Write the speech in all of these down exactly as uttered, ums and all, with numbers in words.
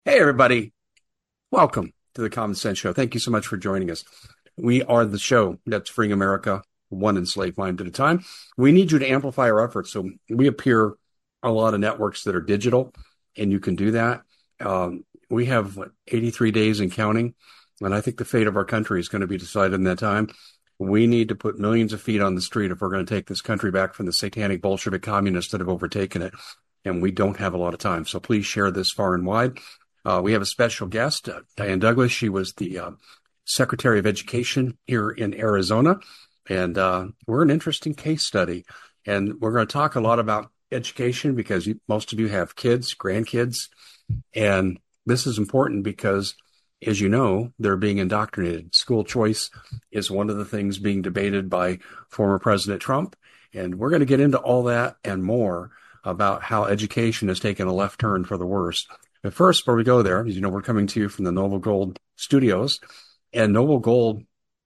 Hey, everybody. Welcome to the Common Sense Show. Thank you so much for joining us. We are the show that's freeing America one enslaved mind at a time. We need you to amplify our efforts. So we appear on a lot of networks that are digital, and you can do that. Um, we have what, eighty-three days and counting, and I think the fate of our country is going to be decided in that time. We need to put millions of feet on the street if we're going to take this country back from the satanic Bolshevik communists that have overtaken it. And we don't have a lot of time. So please share this far and wide. Uh, we have a special guest, uh, Diane Douglas. She was the uh, Secretary of Education here in Arizona. And uh, we're an interesting case study. And we're going to talk a lot about education because you, most of you have kids, grandkids. And this is important because, as you know, they're being indoctrinated. School choice is one of the things being debated by former President Trump. And we're going to get into all that and more about how education has taken a left turn for the worse. But first, before we go there, as you know, we're coming to you from the Noble Gold Studios, and Noble Gold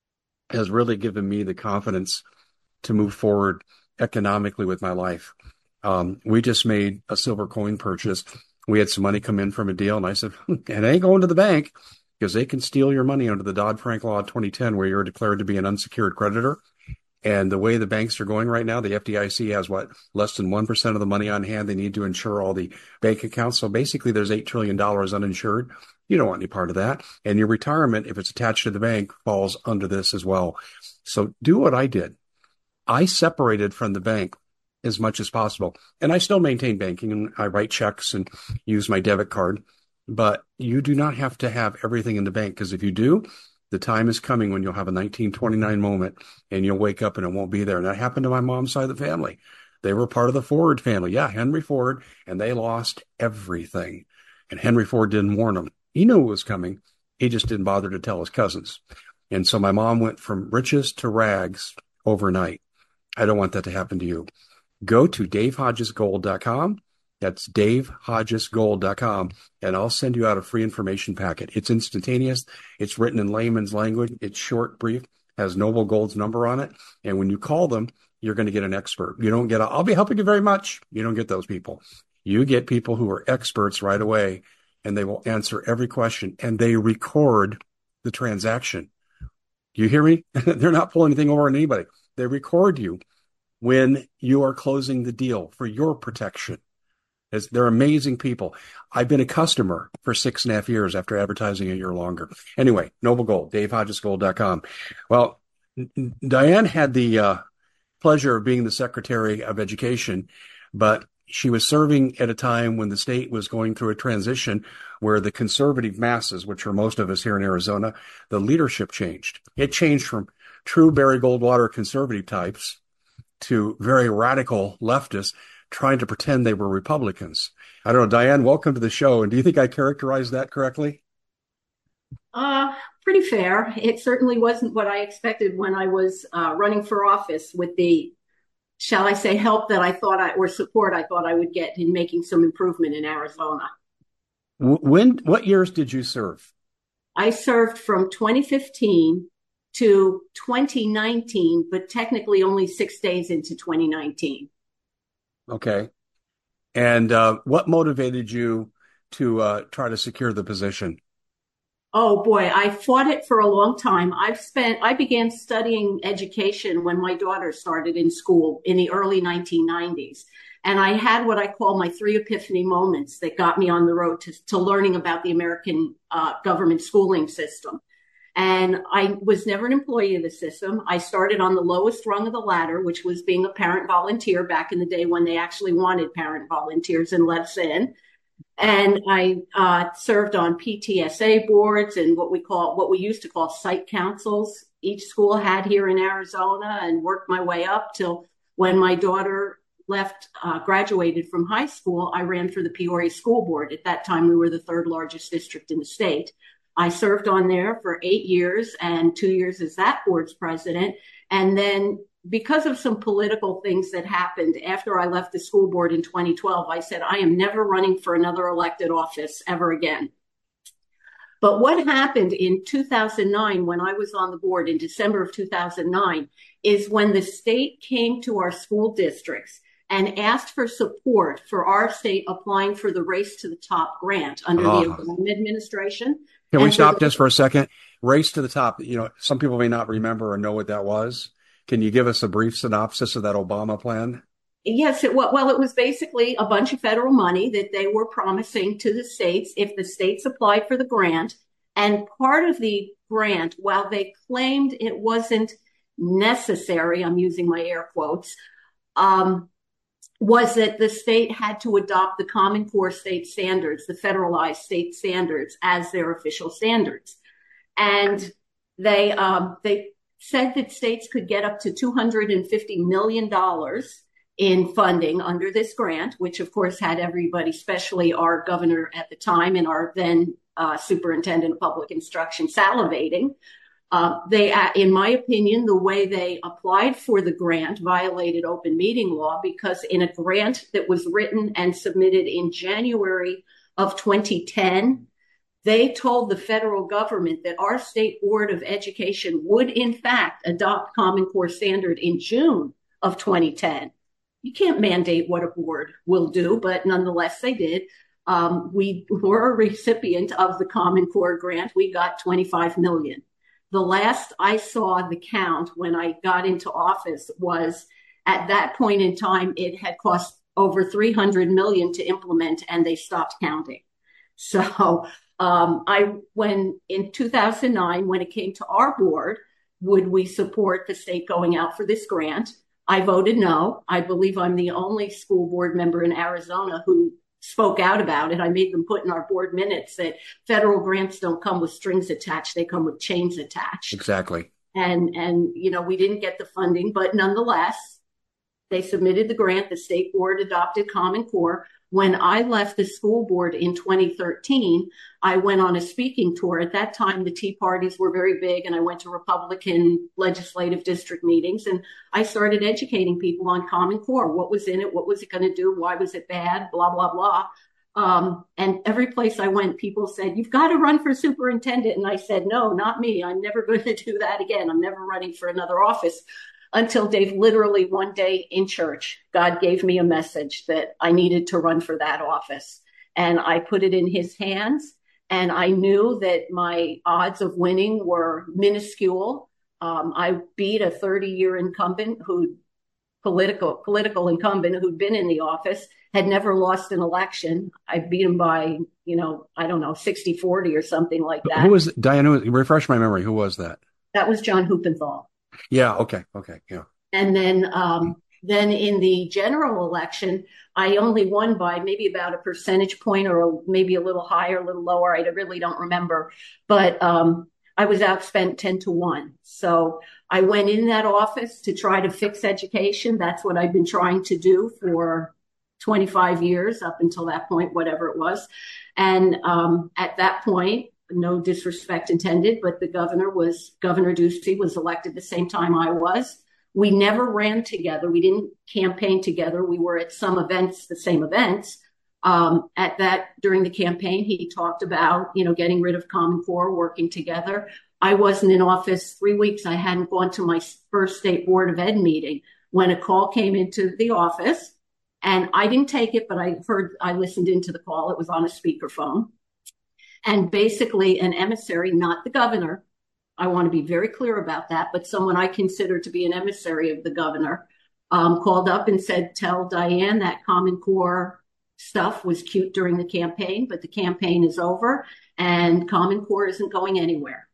has really given me the confidence to move forward economically with my life. Um, we just made a silver coin purchase. We had some money come in from a deal, and I said, it ain't going to the bank because they can steal your money under the Dodd-Frank Law of twenty ten, where you're declared to be an unsecured creditor. And the way the banks are going right now, the F D I C has what, less than one percent of the money on hand they need to insure all the bank accounts. So basically there's eight trillion dollars uninsured. You don't want any part of that. And your retirement, if it's attached to the bank, falls under this as well. So do what I did. I separated from the bank as much as possible. And I still maintain banking and I write checks and use my debit card. But you do not have to have everything in the bank, because if you do, the time is coming when you'll have a nineteen twenty-nine moment and you'll wake up and it won't be there. And that happened to my mom's side of the family. They were part of the Ford family. Yeah, Henry Ford, and they lost everything. And Henry Ford didn't warn them. He knew it was coming. He just didn't bother to tell his cousins. And so my mom went from riches to rags overnight. I don't want that to happen to you. Go to dave hodges gold dot com. That's dave hodges gold dot com, and I'll send you out a free information packet. It's instantaneous. It's written in layman's language. It's short, brief, has Noble Gold's number on it. And when you call them, you're going to get an expert. You don't get a, I'll be helping you very much. You don't get those people. You get people who are experts right away, and they will answer every question, and they record the transaction. You hear me? They're not pulling anything over on anybody. They record you when you are closing the deal for your protection. They're amazing people. I've been a customer for six and a half years after advertising a year longer. Anyway, Noble Gold, dave hodges gold dot com. Well, Diane had the uh, pleasure of being the Secretary of Education, but she was serving at a time when the state was going through a transition where the conservative masses, which are most of us here in Arizona, the leadership changed. It changed from true Barry Goldwater conservative types to very radical leftists trying to pretend they were Republicans. I don't know, Diane, welcome to the show. And do you think I characterized that correctly? Uh, Pretty fair. It certainly wasn't what I expected when I was uh, running for office with the, shall I say, help that I thought I, or support I thought I would get in making some improvement in Arizona. When, what years did you serve? I served from twenty fifteen to twenty nineteen, but technically only six days into twenty nineteen. Okay. And uh, what motivated you to uh, try to secure the position? Oh boy, I fought it for a long time. I've spent, I began studying education when my daughter started in school in the early nineteen nineties. And I had what I call my three epiphany moments that got me on the road to, to learning about the American uh, government schooling system. And I was never an employee of the system. I started on the lowest rung of the ladder, which was being a parent volunteer back in the day when they actually wanted parent volunteers and let us in. And I uh, served on P T S A boards and what we call, what we used to call site councils each school had here in Arizona, and worked my way up till when my daughter left, uh, graduated from high school, I ran for the Peoria School Board. At that time, we were the third largest district in the state. I served on there for eight years and two years as that board's president. And then because of some political things that happened after I left the school board in twenty twelve, I said, I am never running for another elected office ever again. But what happened in two thousand nine, when I was on the board in December of two thousand nine, is when the state came to our school districts and asked for support for our state applying for the Race to the Top grant under the Uh, Obama administration. can we And for stop the, just for a second? Race to the top. You know, some people may not remember or know what that was. Can you give us a brief synopsis of that Obama plan? yes, it, well, it was basically a bunch of federal money that they were promising to the states if the states applied for the grant. And part of the grant, while they claimed it wasn't necessary, I'm using my air quotes, um, was that the state had to adopt the Common Core state standards, the federalized state standards, as their official standards. And they um, they said that states could get up to two hundred fifty million dollars in funding under this grant, which of course had everybody, especially our governor at the time and our then uh, superintendent of public instruction, salivating. Uh, they, in my opinion, the way they applied for the grant violated open meeting law, because in a grant that was written and submitted in January of twenty ten, they told the federal government that our state board of education would in fact adopt Common Core standard in June of twenty ten. You can't mandate what a board will do, but nonetheless they did. Um, we were a recipient of the Common Core grant. We got twenty-five million dollars. The last I saw the count when I got into office was at that point in time, it had cost over three hundred million dollars to implement, and they stopped counting. So um, I, when in two thousand nine, when it came to our board, would we support the state going out for this grant? I voted no. I believe I'm the only school board member in Arizona who spoke out about it. I made them put in our board minutes that federal grants don't come with strings attached. They come with chains attached. Exactly. And, and, you know, we didn't get the funding, but nonetheless, they submitted the grant. The state board adopted Common Core. When I left the school board in twenty thirteen, I went on a speaking tour. At that time, the Tea Parties were very big, and I went to Republican legislative district meetings, and I started educating people on Common Core. What was in it? What was it going to do? Why was it bad? Blah, blah, blah. Um, and every place I went, people said, you've got to run for superintendent. And I said, no, not me. I'm never going to do that again. I'm never running for another office. Until Dave, literally one day in church, God gave me a message that I needed to run for that office. And I put it in his hands. And I knew that my odds of winning were minuscule. Um, I beat a thirty-year incumbent who political political incumbent who'd been in the office, had never lost an election. I beat him by, you know, I don't know, sixty forty or something like that. Who was Diana? Refresh my memory. Who was that? That was John Huppenthal. Yeah. Okay. Okay. Yeah. And then, um, then in the general election, I only won by maybe about a percentage point, or a, maybe a little higher, a little lower. I really don't remember, but um, I was outspent ten to one. So I went in that office to try to fix education. That's what I've been trying to do for twenty-five years up until that point, whatever it was. And um, at that point, no disrespect intended, but the governor was, Governor Ducey was elected the same time I was. We never ran together. We didn't campaign together. We were at some events, the same events. Um, at that, during the campaign, he talked about, you know, getting rid of Common Core, working together. I wasn't in office three weeks. I hadn't gone to my first state board of ed meeting when a call came into the office, and I didn't take it, but I heard, I listened into the call. It was on a speakerphone. And basically an emissary, not the governor, I want to be very clear about that, but someone I consider to be an emissary of the governor, um, called up and said, tell Diane that Common Core stuff was cute during the campaign, but the campaign is over and Common Core isn't going anywhere.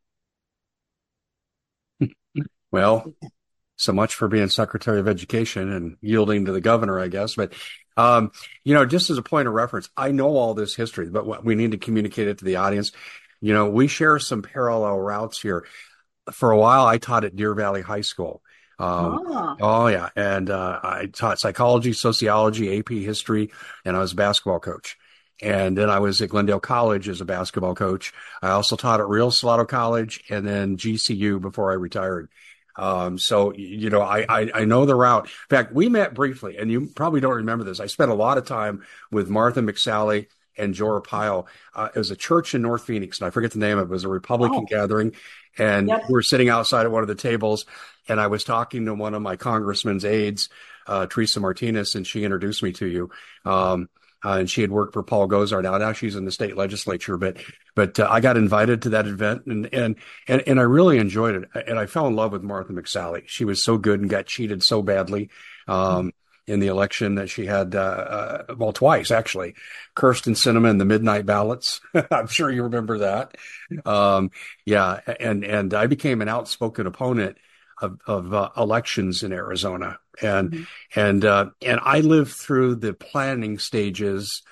Well, so much for being Secretary of Education and yielding to the governor, I guess. But, um, you know, just as a point of reference, I know all this history, but we need to communicate it to the audience. You know, we share some parallel routes here. For a while, I taught at Deer Valley High School. Um, oh. oh, yeah. And uh, I taught psychology, sociology, A P history, and I was a basketball coach. And then I was at Glendale College as a basketball coach. I also taught at Real Salado College and then G C U before I retired. Um, so, you know, I, I, I know the route. In fact, we met briefly, and you probably don't remember this. I spent a lot of time with Martha McSally and Jora Pyle. Uh, it was a church in North Phoenix, and I forget the name of it. It was a Republican Oh, gathering, and yep. we were sitting outside at one of the tables, and I was talking to one of my congressman's aides, uh, Teresa Martinez, and she introduced me to you. Um, uh, and she had worked for Paul Gosar. Now, now she's in the state legislature, but but uh, I got invited to that event, and and and and I really enjoyed it. And I fell in love with Martha McSally. She was so good and got cheated so badly. Um, in the election that she had, uh, uh, well, twice actually, Kyrsten Sinema and the midnight ballots. I'm sure you remember that. Um, yeah. And, and I became an outspoken opponent of, of, uh, elections in Arizona. And, mm-hmm. and, uh, and I lived through the planning stages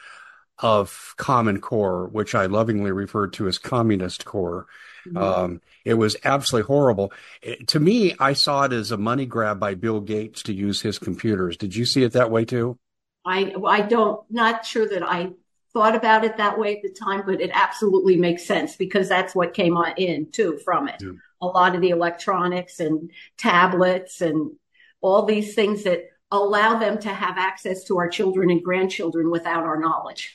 of Common Core, which I lovingly referred to as Communist Core. Mm-hmm. Um, it was absolutely horrible. It, to me, I saw it as a money grab by Bill Gates to use his computers. Did you see it that way too? I I don't, not sure that I thought about it that way at the time, but it absolutely makes sense because that's what came on in too from it. Yeah. A lot of the electronics and tablets and all these things that allow them to have access to our children and grandchildren without our knowledge.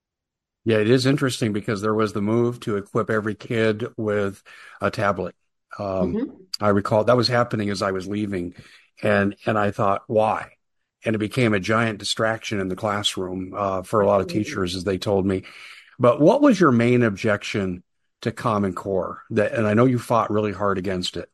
Yeah, it is interesting because there was the move to equip every kid with a tablet. Um, mm-hmm. I recall that was happening as I was leaving, and and I thought, why? And it became a giant distraction in the classroom uh, for a lot of teachers, as they told me. But what was your main objection to Common Core? That, and I know you fought really hard against it.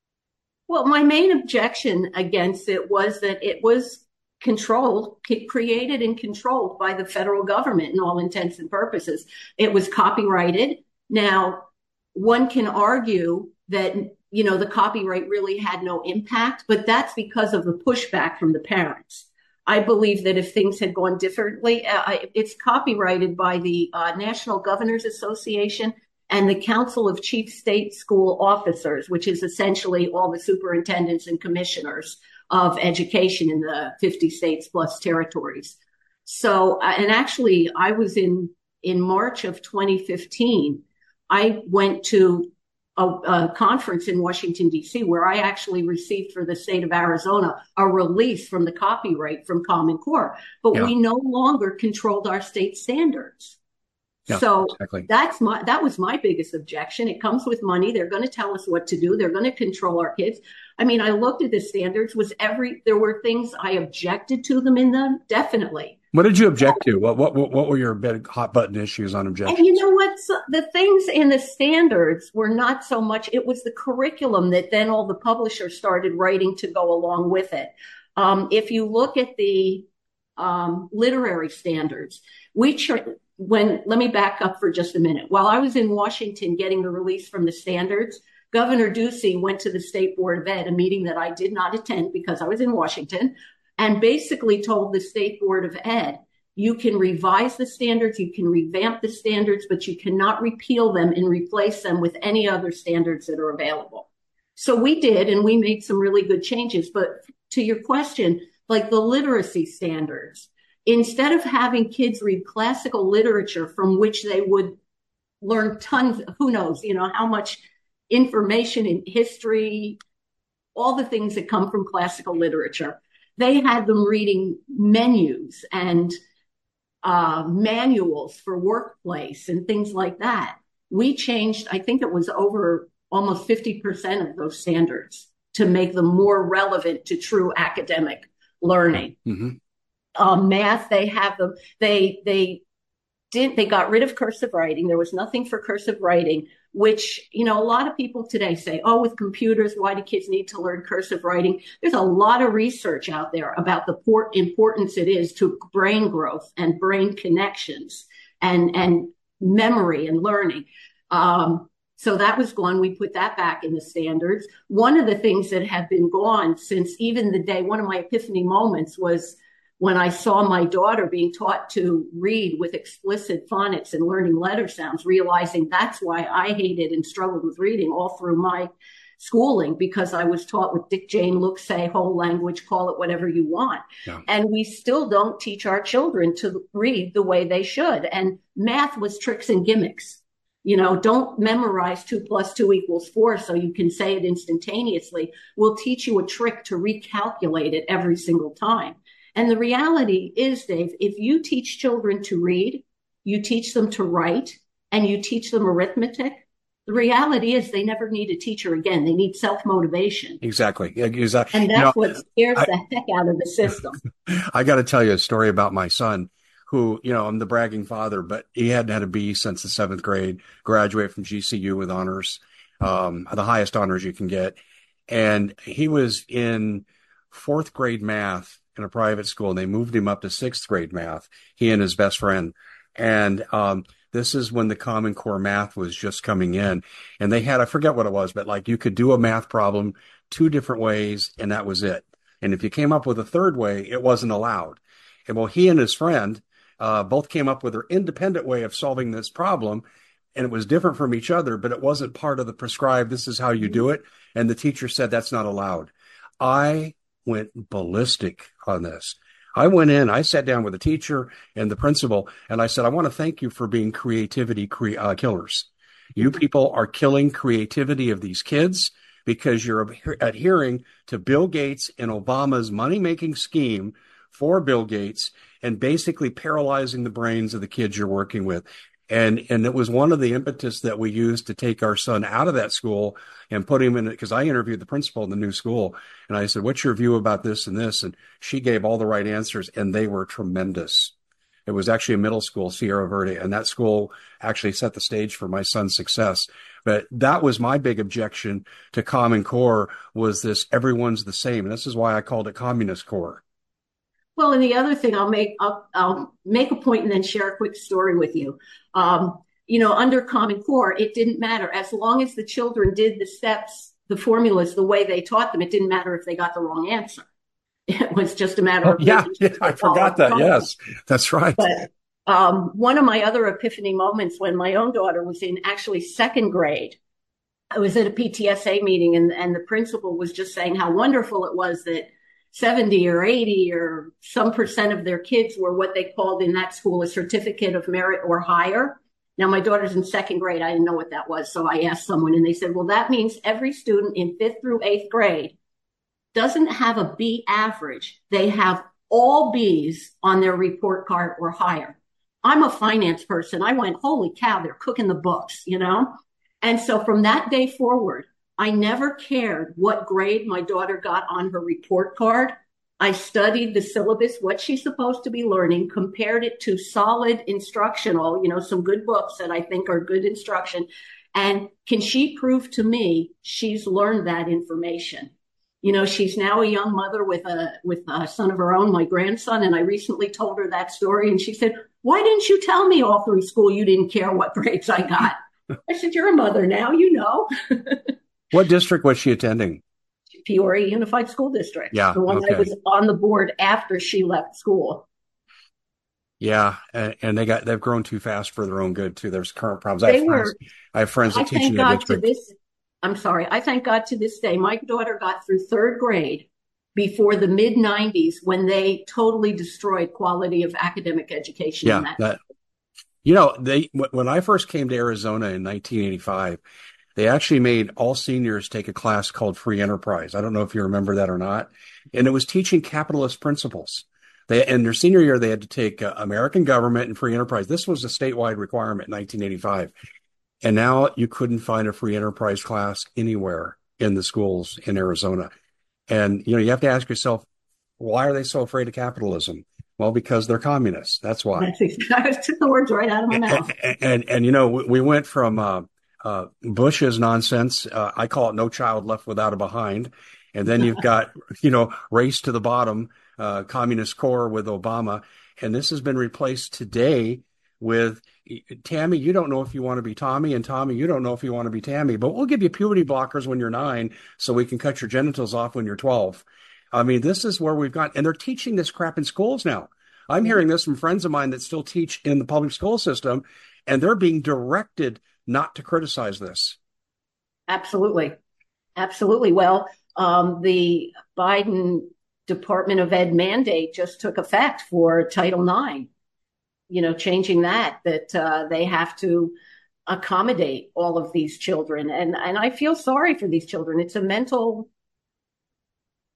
Well, my main objection against it was that it was controlled, created and controlled by the federal government in all intents and purposes. It was copyrighted. Now, one can argue that, you know, the copyright really had no impact, but that's because of the pushback from the parents. I believe that if things had gone differently, uh, it's copyrighted by the uh, National Governors Association and the Council of Chief State School Officers, which is essentially all the superintendents and commissioners of education in the fifty states plus territories. So, and actually I was in, in March of twenty fifteen, I went to a, a conference in Washington, D C, where I actually received for the state of Arizona a release from the copyright from Common Core, but yeah. we no longer controlled our state standards. Yeah, so exactly. that's my, that was my biggest objection. It comes with money. They're going to tell us what to do. They're going to control our kids. I mean, I looked at the standards, was every, there were things I objected to them in them. Definitely. What did you object to? What, what, what were your big hot button issues on objections? And you know what? So the things in the standards were not so much, it was the curriculum that then all the publishers started writing to go along with it. Um, if you look at the um, literary standards, we tr- when, let me back up for just a minute. While I was in Washington getting the release from the standards, Governor Ducey went to the State Board of Ed, a meeting that I did not attend because I was in Washington, and basically told the State Board of Ed, you can revise the standards, you can revamp the standards, but you cannot repeal them and replace them with any other standards that are available. So we did, and we made some really good changes. But to your question, like the literacy standards, instead of having kids read classical literature from which they would learn tons, who knows, you know, how much information in history, all the things that come from classical literature, they had them reading menus and uh, manuals for workplace and things like that. We changed, I think it was over almost fifty percent of those standards to make them more relevant to true academic learning. Mm-hmm. Um, math, they have them, they, they did, they got rid of cursive writing. There was nothing for cursive writing, which, you know, a lot of people today say, oh, with computers, why do kids need to learn cursive writing? There's a lot of research out there about the port importance it is to brain growth and brain connections and, and memory and learning. Um, so that was gone. We put that back in the standards. One of the things that have been gone since even the day, one of my epiphany moments was when I saw my daughter being taught to read with explicit phonics and learning letter sounds, realizing that's why I hated and struggled with reading all through my schooling, because I was taught with Dick, Jane, look, say, whole language, call it whatever you want. Yeah. And we still don't teach our children to read the way they should. And math was tricks and gimmicks. You know, don't memorize two plus two equals four so you can say it instantaneously. We'll teach you a trick to recalculate it every single time. And the reality is, Dave, if you teach children to read, you teach them to write, and you teach them arithmetic, the reality is they never need a teacher again. They need self-motivation. Exactly. Exactly. And You know, that's what scares I, the heck out of the system. I got to tell you a story about my son who, you know, I'm the bragging father, but he hadn't had a B since the seventh grade, graduated from G C U with honors, um, the highest honors you can get. And he was in fourth grade math in a private school, and they moved him up to sixth grade math, he and his best friend. And um, this is when the Common Core math was just coming in. And they had, I forget what it was, but like you could do a math problem two different ways, and that was it. And if you came up with a third way, it wasn't allowed. And well, he and his friend uh, both came up with their independent way of solving this problem. And it was different from each other, but it wasn't part of the prescribed, this is how you do it. And the teacher said, that's not allowed. I went ballistic on this. I went in, I sat down with the teacher and the principal, and I said, I want to thank you for being creativity cre- uh, killers. You people are killing creativity of these kids because you're adhering to Bill Gates and Obama's money-making scheme for Bill Gates and basically paralyzing the brains of the kids you're working with. And and it was one of the impetus that we used to take our son out of that school and put him in it, because I interviewed the principal in the new school. And I said, what's your view about this and this? And she gave all the right answers, and they were tremendous. It was actually a middle school, Sierra Verde, and that school actually set the stage for my son's success. But that was my big objection to Common Core, was this everyone's the same. And this is why I called it Communist Core. Well, and the other thing, I'll make I'll, I'll make a point and then share a quick story with you. Um, you know, under Common Core, it didn't matter. As long as the children did the steps, the formulas, the way they taught them, it didn't matter if they got the wrong answer. It was just a matter Oh, of yeah, yeah, I forgot that. Yes, that's right. But um, one of my other epiphany moments when my own daughter was in actually second grade, I was at a P T S A meeting, and, and the principal was just saying how wonderful it was that seventy or eighty or some percent of their kids were what they called in that school a certificate of merit or higher. Now, my daughter's in second grade. I didn't know what that was. So I asked someone, and they said, well, that means every student in fifth through eighth grade doesn't have a B average. They have all B's on their report card or higher. I'm a finance person. I went, holy cow, they're cooking the books, you know? And so from that day forward, I never cared what grade my daughter got on her report card. I studied the syllabus, what she's supposed to be learning, compared it to solid instructional, you know, some good books that I think are good instruction. And can she prove to me she's learned that information? You know, she's now a young mother with a with a son of her own, my grandson, and I recently told her that story, and she said, why didn't you tell me all through school you didn't care what grades I got? I said, you're a mother now, you know. What district was she attending? Peoria Unified School District. Yeah, the one okay. that was on the board after she left school. Yeah, and, and they got they've grown too fast for their own good too. There's current problems. They I have were. friends, I have friends that I teach thank in the God district. to this. I'm sorry. I thank God to this day. My daughter got through third grade before the mid nineties when they totally destroyed quality of academic education. Yeah, in that. that you know they when I first came to Arizona in nineteen eighty-five. They actually made all seniors take a class called Free Enterprise. I don't know if you remember that or not. And it was teaching capitalist principles. They, in their senior year, they had to take uh, American government and free enterprise. This was a statewide requirement in nineteen eighty-five. And now you couldn't find a free enterprise class anywhere in the schools in Arizona. And, you know, you have to ask yourself, why are they so afraid of capitalism? Well, because they're communists. That's why. That's exactly, I took the words right out of my mouth. And, and, and, and you know, we, we went from uh, uh, Bush's nonsense. Uh, I call it no child left without a behind. And then you've got, you know, race to the bottom, uh, communist core with Obama. And this has been replaced today with Tammy, you don't know if you want to be Tommy, and Tommy, you don't know if you want to be Tammy, but we'll give you puberty blockers when you're nine so we can cut your genitals off when you're twelve. I mean, this is where we've gone. And they're teaching this crap in schools now. I'm hearing this from friends of mine that still teach in the public school system, and they're being directed not to criticize this. Absolutely. Absolutely. Well, um, the Biden Department of Ed mandate just took effect for Title nine, you know, changing that, that uh, they have to accommodate all of these children. And, and I feel sorry for these children. It's a mental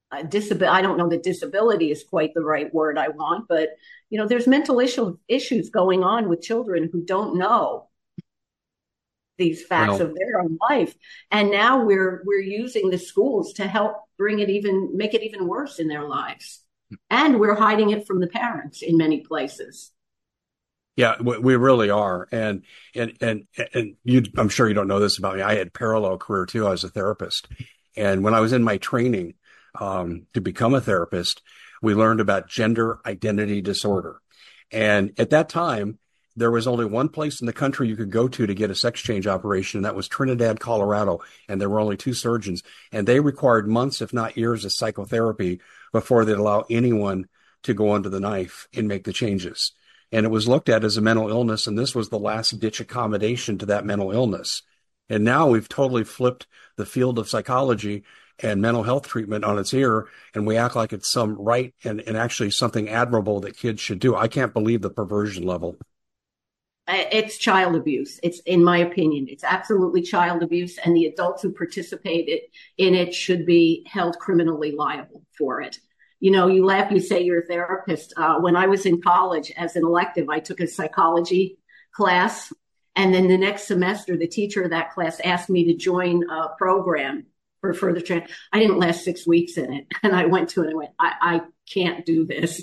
uh, disability. I don't know that disability is quite the right word I want, but you know, there's mental issue, issues going on with children who don't know these facts Well, of their own life, and now we're we're using the schools to help bring it even make it even worse in their lives, and we're hiding it from the parents in many places. yeah, we, we really are. And, and, and, and you, I'm sure you don't know this about me. I had parallel career too. I was a therapist. And when I was in my training, um, to become a therapist, we learned about gender identity disorder. And at that time, there was only one place in the country you could go to to get a sex change operation, and that was Trinidad, Colorado. And there were only two surgeons, and they required months, if not years, of psychotherapy before they'd allow anyone to go under the knife and make the changes. And it was looked at as a mental illness, and this was the last ditch accommodation to that mental illness. And now we've totally flipped the field of psychology and mental health treatment on its ear, and we act like it's some right and, and actually something admirable that kids should do. I can't believe the perversion level. It's child abuse. It's, in my opinion, it's absolutely child abuse, and the adults who participated in it should be held criminally liable for it. You know, you laugh, you say you're a therapist. Uh, when I was in college as an elective, I took a psychology class. And then the next semester, the teacher of that class asked me to join a program for further training. I didn't last six weeks in it. And I went to it and I went, I, I can't do this.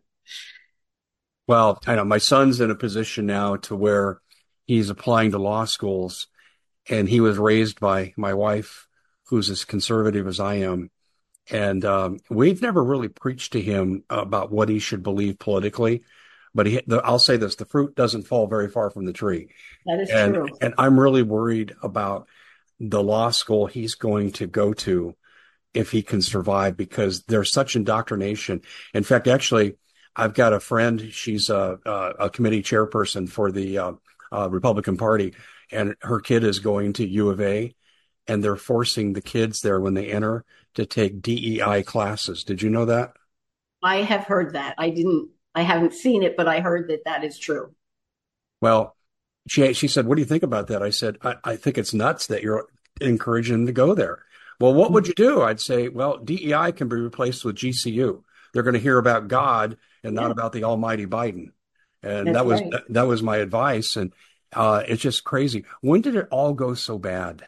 Well, I know my son's in a position now to where he's applying to law schools, and he was raised by my wife, who's as conservative as I am. And um, we've never really preached to him about what he should believe politically. But he, the, I'll say this, the fruit doesn't fall very far from the tree. That is and, true. And I'm really worried about the law school he's going to go to if he can survive, because there's such indoctrination. In fact, actually, I've got a friend. She's a, a, a committee chairperson for the uh, uh, Republican Party, and her kid is going to U of A, and they're forcing the kids there when they enter to take D E I classes. Did you know that? I have heard that. I didn't, I haven't seen it, but I heard that that is true. Well, she she said, "What do you think about that?" I said, I, I think it's nuts that you're encouraging them to go there. Well, what would you do? I'd say, well, D E I can be replaced with G C U. They're going to hear about God and not Yeah. about the almighty Biden. And That's that was right. that, that was my advice. And uh, it's just crazy. When did it all go so bad?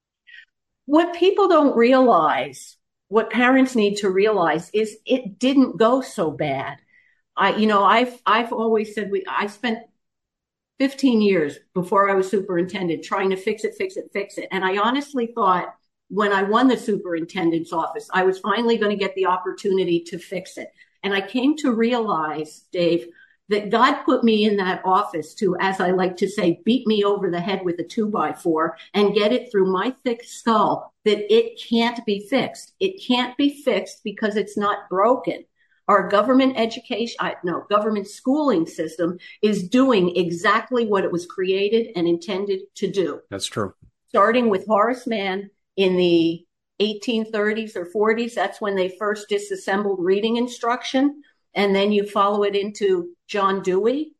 What people don't realize, what parents need to realize, is it didn't go so bad. I, you know, I've I've always said we. I spent fifteen years before I was superintendent trying to fix it, fix it, fix it, and I honestly thought when I won the superintendent's office, I was finally going to get the opportunity to fix it. And I came to realize, Dave, that God put me in that office to, as I like to say, beat me over the head with a two by four and get it through my thick skull that it can't be fixed. It can't be fixed because it's not broken. Our government education, I, no, government schooling system is doing exactly what it was created and intended to do. That's true. Starting with Horace Mann in the eighteen thirties or forties, that's when they first disassembled reading instruction. And then you follow it into John Dewey.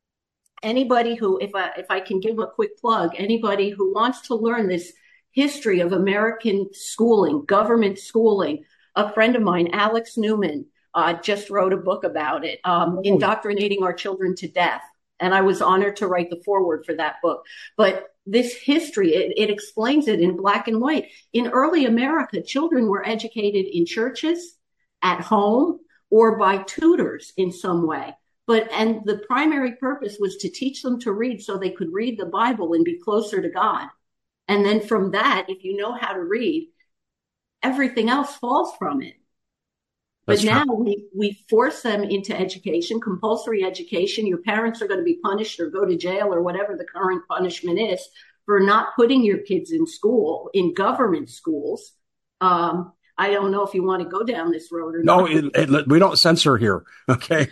Anybody who, if I, if I can give a quick plug, anybody who wants to learn this history of American schooling, government schooling, a friend of mine, Alex Newman, uh, just wrote a book about it, um, Indoctrinating Our Children to Death. And I was honored to write the foreword for that book. But this history, it, it explains it in black and white. In early America, children were educated in churches, at home, or by tutors in some way. But, and the primary purpose was to teach them to read so they could read the Bible and be closer to God. And then from that, if you know how to read, everything else falls from it. But That's now true. we, we force them into education, compulsory education. Your parents are going to be punished or go to jail or whatever the current punishment is for not putting your kids in school, in government schools. Um, I don't know if you want to go down this road or No, not. it, it, we don't censor here. Okay.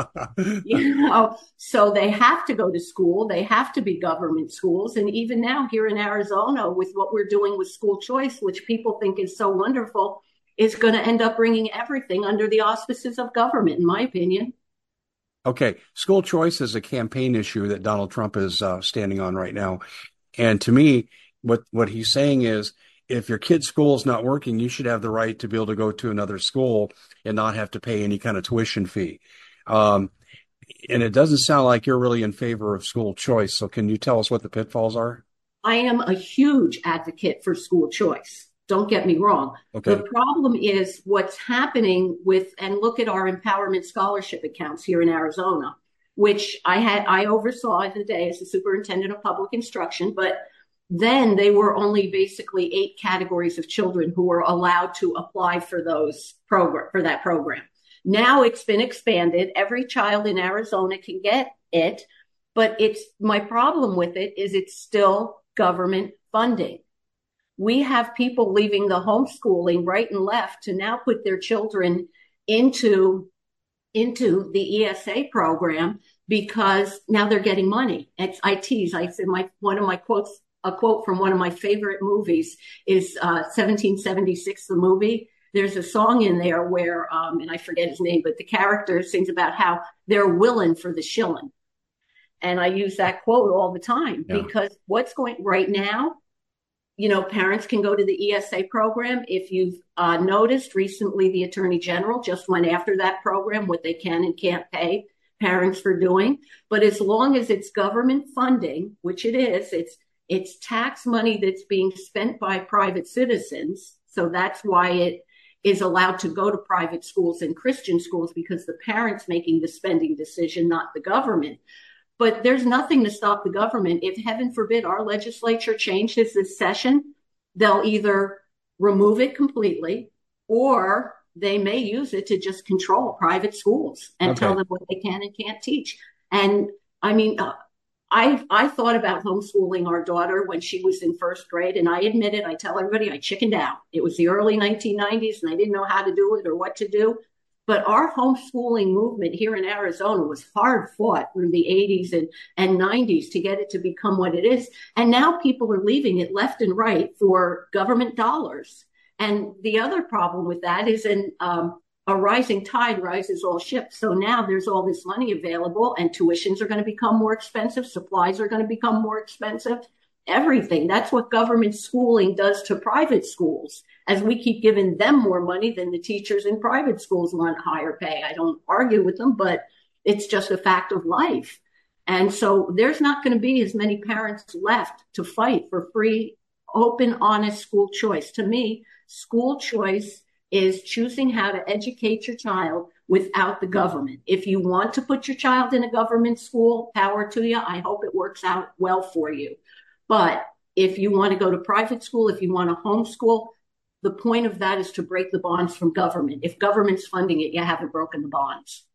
You know, so they have to go to school. They have to be government schools. And even now here in Arizona, with what we're doing with school choice, which people think is so wonderful, is going to end up bringing everything under the auspices of government, in my opinion. Okay. School choice is a campaign issue that Donald Trump is uh, standing on right now. And to me, what, what he's saying is, if your kid's school is not working, you should have the right to be able to go to another school and not have to pay any kind of tuition fee. Um, and it doesn't sound like you're really in favor of school choice. So can you tell us what the pitfalls are? I am a huge advocate for school choice. Don't get me wrong. Okay. The problem is what's happening with, and look at our empowerment scholarship accounts here in Arizona, which I had, I oversaw in the day as the superintendent of public instruction, but then they were only basically eight categories of children who were allowed to apply for those program, for that program. Now it's been expanded. Every child in Arizona can get it, but it's, my problem with it is it's still government funding. We have people leaving the homeschooling right and left to now put their children into, into the E S A program because now they're getting money. It's I tease. I said my, one of my quotes, a quote from one of my favorite movies is uh, seventeen seventy-six, the movie. There's a song in there where, um, and I forget his name, but the character sings about how they're willing for the shilling. And I use that quote all the time yeah. because what's going right now, you know, parents can go to the E S A program. If you've uh, noticed recently, the Attorney General just went after that program, what they can and can't pay parents for doing. But as long as it's government funding, which it is, it's it's tax money that's being spent by private citizens. So that's why it is allowed to go to private schools and Christian schools, because the parents making the spending decision, not the government. But there's nothing to stop the government. If, heaven forbid, our legislature changes this session, they'll either remove it completely or they may use it to just control private schools and okay. tell them what they can and can't teach. And I mean, uh, I I thought about homeschooling our daughter when she was in first grade, and I admit it, I tell everybody I chickened out. It was the early nineteen nineties, and I didn't know how to do it or what to do. But our homeschooling movement here in Arizona was hard fought through the eighties and, and nineties to get it to become what it is. And now people are leaving it left and right for government dollars. And the other problem with that is in um, a rising tide rises all ships. So now there's all this money available and tuitions are going to become more expensive. Supplies are going to become more expensive. Everything. That's what government schooling does to private schools. As we keep giving them more money than the teachers in private schools want higher pay. I don't argue with them, but it's just a fact of life. And so there's not going to be as many parents left to fight for free, open, honest school choice. To me, school choice is choosing how to educate your child without the government. If you want to put your child in a government school, power to you. I hope it works out well for you. But if you want to go to private school, if you want to homeschool, the point of that is to break the bonds from government. If government's funding it, you haven't broken the bonds.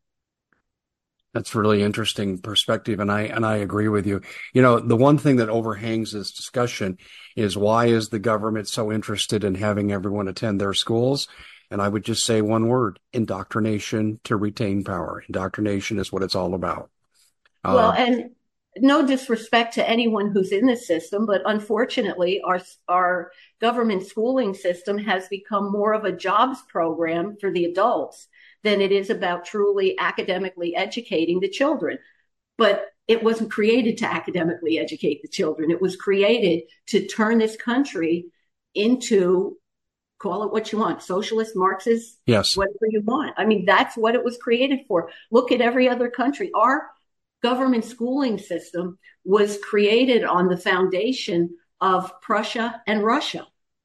That's a really interesting perspective, and I and I agree with you. You know, the one thing that overhangs this discussion is why is the government so interested in having everyone attend their schools? And I would just say one word: indoctrination to retain power. Indoctrination is what it's all about. Well, uh, and no disrespect to anyone who's in the system, but unfortunately, our our government schooling system has become more of a jobs program for the adults than it is about truly academically educating the children. But it wasn't created to academically educate the children. It was created to turn this country into, call it what you want, socialist, Marxist, yes, whatever you want. I mean, that's what it was created for. Look at every other country. Our government schooling system was created on the foundation of Prussia and Russia.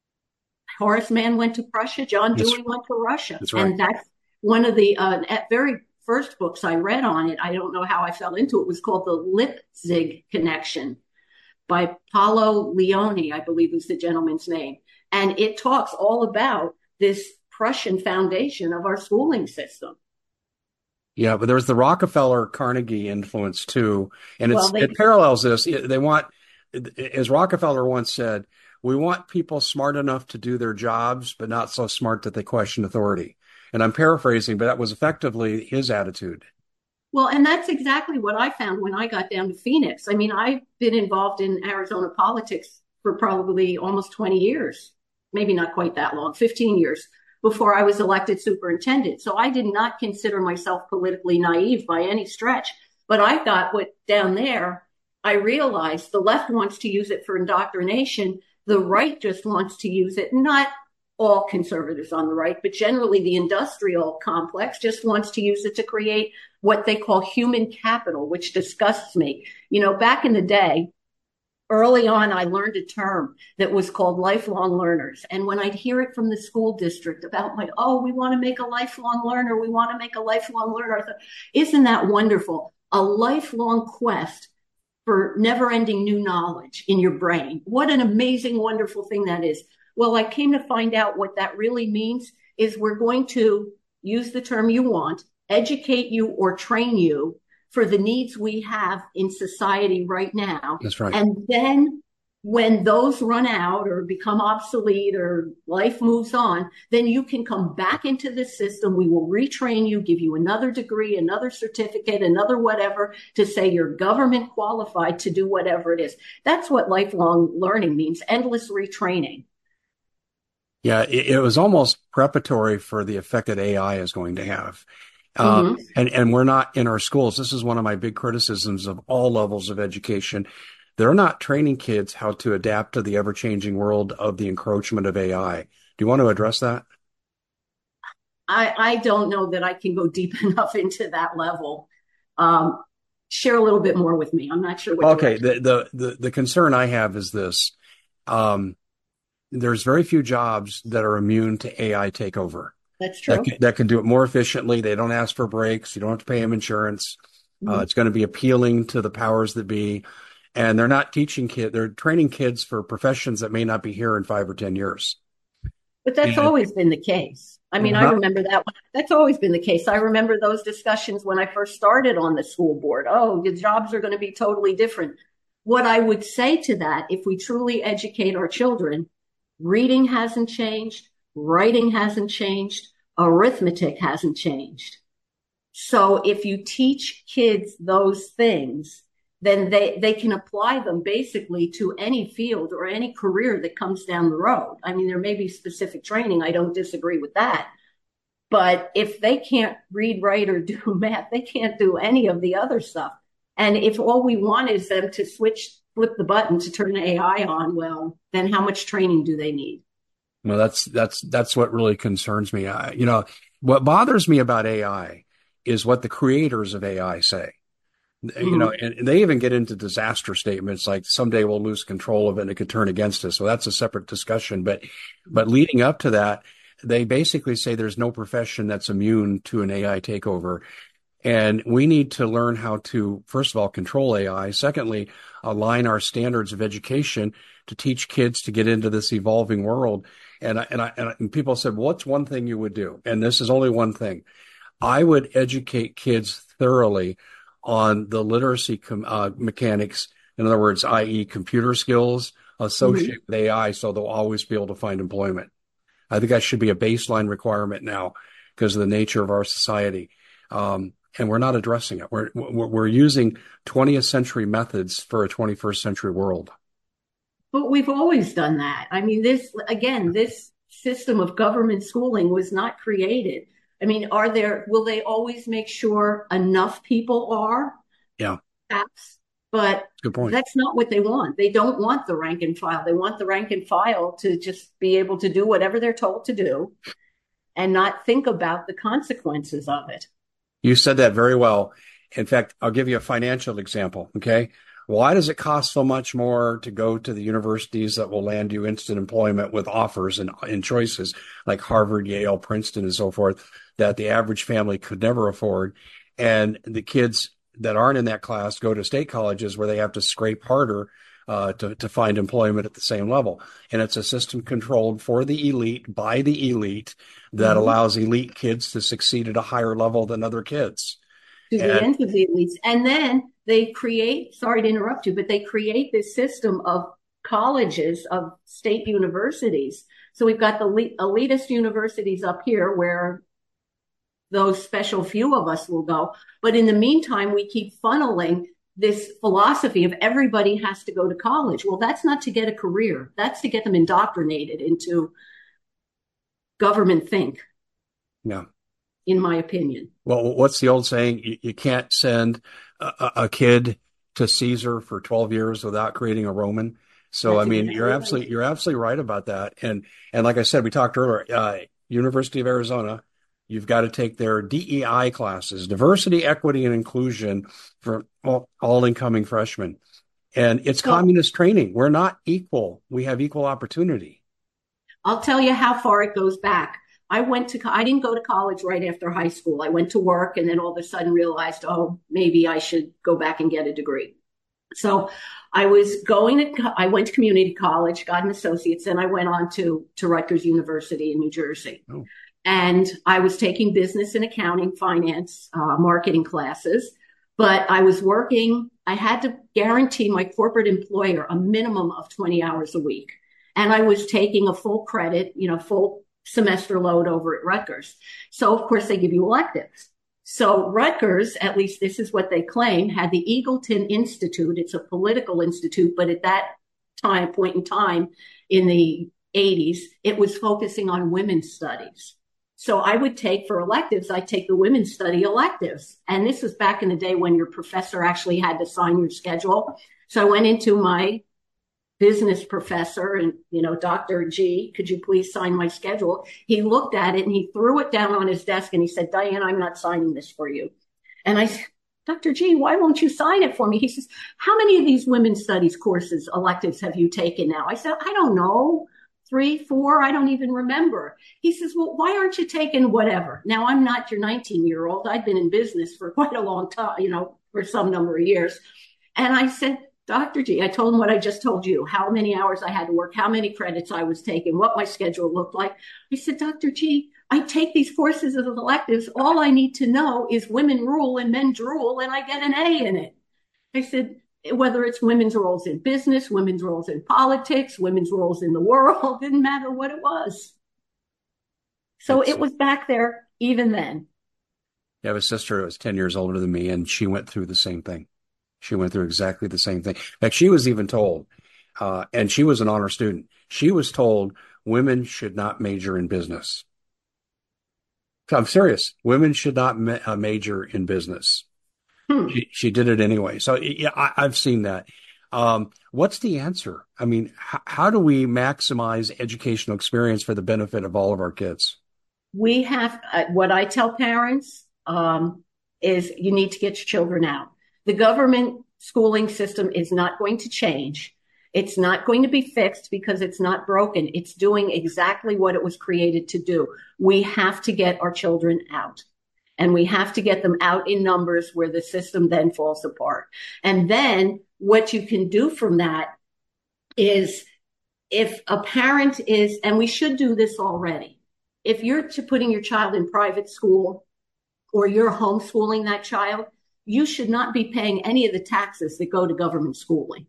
Horace Mann went to Prussia. John That's, Dewey went to Russia. That's right. And that's one of the uh, very first books I read on it. I don't know how I fell into it. It was called The Leipzig Connection by Paulo Leone, I believe is the gentleman's name. And it talks all about this Prussian foundation of our schooling system. Yeah, but there's the Rockefeller Carnegie influence too. And it's, well, they, it parallels this. They want, as Rockefeller once said, we want people smart enough to do their jobs, but not so smart that they question authority. And I'm paraphrasing, but that was effectively his attitude. Well, and that's exactly what I found when I got down to Phoenix. I mean, I've been involved in Arizona politics for probably almost twenty years, maybe not quite that long, fifteen years before I was elected superintendent. So I did not consider myself politically naive by any stretch. But I got what down there, I realized the left wants to use it for indoctrination The right just wants to use it. Not all conservatives on the right, but generally the industrial complex just wants to use it to create what they call human capital, which disgusts me. You know, back in the day, early on, I learned a term that was called lifelong learners. And when I'd hear it from the school district about my, oh, we want to make a lifelong learner, we want to make a lifelong learner, I thought, isn't that wonderful? A lifelong quest for never-ending new knowledge in your brain. What an amazing, wonderful thing that is. Well, I came to find out what that really means is we're going to use the term you want, educate you or train you for the needs we have in society right now. That's right. And then when those run out or become obsolete or life moves on, then you can come back into the system. We will retrain you, give you another degree, another certificate, another whatever to say you're government qualified to do whatever it is. That's what lifelong learning means, endless retraining. Yeah, it, it was almost preparatory for the effect that A I is going to have. Uh, mm-hmm. and, and we're not in our schools. This is one of my big criticisms of all levels of education. They're not training kids how to adapt to the ever-changing world of the encroachment of A I. Do you want to address that? I, I don't know that I can go deep enough into that level. Um, share a little bit more with me. I'm not sure what. Okay, the, the the the concern I have is this: um, there's very few jobs that are immune to A I takeover. That's true. That can, that can do it more efficiently. They don't ask for breaks. You don't have to pay them insurance. Mm-hmm. Uh, it's going to be appealing to the powers that be. And they're not teaching kids, they're training kids for professions that may not be here in five or ten years. But that's and, always been the case. I mean, uh-huh. I remember that one. That's always been the case. I remember those discussions when I first started on the school board. Oh, the jobs are going to be totally different. What I would say to that, if we truly educate our children, reading hasn't changed, writing hasn't changed, arithmetic hasn't changed. So if you teach kids those things, then they, they can apply them basically to any field or any career that comes down the road. I mean, there may be specific training. I don't disagree with that. But if they can't read, write, or do math, they can't do any of the other stuff. And if all we want is them to switch, flip the button to turn A I on, well, then how much training do they need? Well, that's that's that's what really concerns me. I, you know, what bothers me about A I is what the creators of A I say. Mm-hmm. You know, and they even get into disaster statements like someday we'll lose control of it and it could turn against us. So that's a separate discussion. But but leading up to that, they basically say there's no profession that's immune to an A I takeover. And we need to learn how to, first of all, control A I. Secondly, align our standards of education to teach kids to get into this evolving world. And I, and, I, and, I, and people said, what's one thing you would do? And this is only one thing. I would educate kids thoroughly on the literacy com- uh, mechanics. In other words, that is computer skills associated mm-hmm. with A I, so they'll always be able to find employment. I think that should be a baseline requirement now because of the nature of our society. Um, and we're not addressing it. We're, we're using twentieth century methods for a twenty-first century world. But we've always done that. I mean, this, again, this system of government schooling was not created. I mean, are there, will they always make sure enough people are? Yeah. Perhaps, but good point. That's not what they want. They don't want the rank and file. They want the rank and file to just be able to do whatever they're told to do and not think about the consequences of it. You said that very well. In fact, I'll give you a financial example. Okay. Why does it cost so much more to go to the universities that will land you instant employment with offers and, and choices like Harvard, Yale, Princeton, and so forth that the average family could never afford? And the kids that aren't in that class go to state colleges where they have to scrape harder uh, to, to find employment at the same level. And it's a system controlled for the elite by the elite that mm-hmm. allows elite kids to succeed at a higher level than other kids. To the end of the elites. And then they create, sorry to interrupt you, but they create this system of colleges, of state universities. So we've got the elitist universities up here where those special few of us will go. But in the meantime, we keep funneling this philosophy of everybody has to go to college. Well, that's not to get a career. That's to get them indoctrinated into government think. Yeah. In my opinion. Well, what's the old saying? You, you can't send a, a kid to Caesar for twelve years without creating a Roman. So, I That's mean, you're exactly right. absolutely you're absolutely right about that. And and like I said, we talked earlier, uh, University of Arizona, you've got to take their D E I classes, diversity, equity, and inclusion for all, all incoming freshmen. And it's So communist training. We're not equal. We have equal opportunity. I'll tell you how far it goes back. I went to, I didn't go to college right after high school. I went to work and then all of a sudden realized, oh, maybe I should go back and get a degree. So I was going to, I went to community college, got an associate's, and I went on to, to Rutgers University in New Jersey. Oh. And I was taking business and accounting, finance, uh, marketing classes, but I was working, I had to guarantee my corporate employer a minimum of twenty hours a week. And I was taking a full credit, you know, full semester load over at Rutgers. So of course they give you electives. So Rutgers, at least this is what they claim, had the Eagleton Institute. It's a political institute, but at that time, point in time in the eighties, it was focusing on women's studies. So I would take for electives, I take the women's study electives. And this was back in the day when your professor actually had to sign your schedule. So I went into my business professor and, you know, Doctor G, could you please sign my schedule? He looked at it and he threw it down on his desk and he said, Diane, I'm not signing this for you. And I said, Doctor G, why won't you sign it for me? He says, how many of these women's studies courses, electives have you taken now? I said, I don't know. Three, four, I don't even remember. He says, well, why aren't you taking whatever? Now, I'm not your nineteen year old. I've been in business for quite a long time, you know, for some number of years. And I said, Doctor G, I told him what I just told you, how many hours I had to work, how many credits I was taking, what my schedule looked like. He said, Doctor G, I take these courses as electives. All I need to know is women rule and men drool, and I get an A in it. I said, whether it's women's roles in business, women's roles in politics, women's roles in the world, didn't matter what it was. So It's, it was back there even then. I have a sister who was ten years older than me, and she went through the same thing. She went through exactly the same thing. In fact, she was even told, uh, and she was an honor student, she was told women should not major in business. I'm serious. Women should not ma- uh, major in business. Hmm. She, she did it anyway. So yeah, I, I've seen that. Um, what's the answer? I mean, h- how do we maximize educational experience for the benefit of all of our kids? We have, uh, what I tell parents um, is you need to get your children out. The government schooling system is not going to change. It's not going to be fixed because it's not broken. It's doing exactly what it was created to do. We have to get our children out. And we have to get them out in numbers where the system then falls apart. And then what you can do from that is if a parent is, and we should do this already, if you're putting your child in private school or you're homeschooling that child, you should not be paying any of the taxes that go to government schooling.